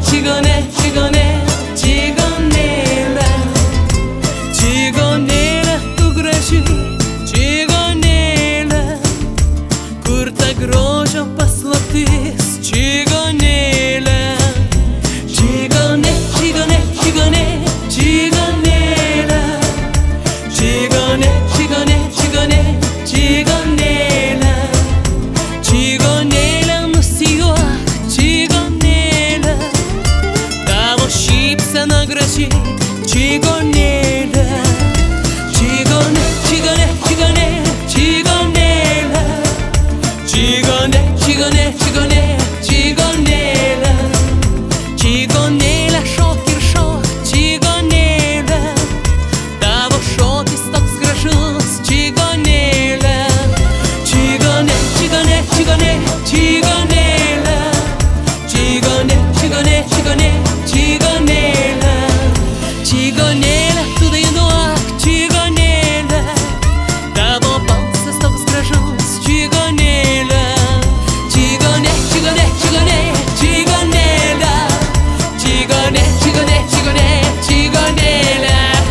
čigonė, čigonė, čigonėlė, čigonėlė, tu graži, čigonėlė, kur ta grožio paslaptis, čigonėlė, čigonė, čigonė, čigonė, čigonėlė, čigonė, čigonė, čigonė, čigonėlė, čigonėlė, nusijuok, čigonėlė, tavo šypsena graži, čigonėlė, čigonė, čigonė, čigonė, čigonėlė, čigonė, čigonė, čigonė, čigonėlė, čigonėlė, šok ir šok, čigonėlė, tavo šokis toks gražus, čigonėlė, čigonė, čigonė, čigonė, čigonėlė, čigonė, čigonė, čigonė, čigonėlė, čigonėlė, tu dainuok, čigonėlė, tavo balsas toks gražus, čigonėlė, čigonė, čigonė, čigonė, čigonėlė, čigonė, čigonė, čigonė, čigonėlė.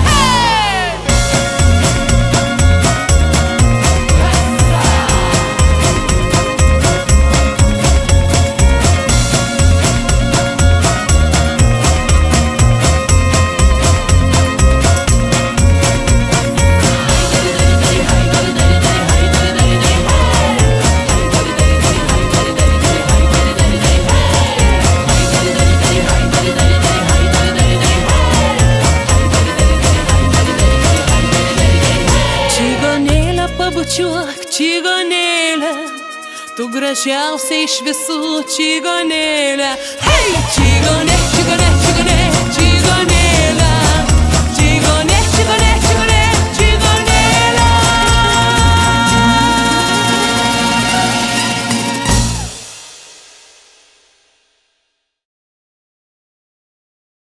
Čigonėlė, pabučiuok, čigonėlė, tu gražiausia iš visų, čigonėlė, hei, čigonėlė.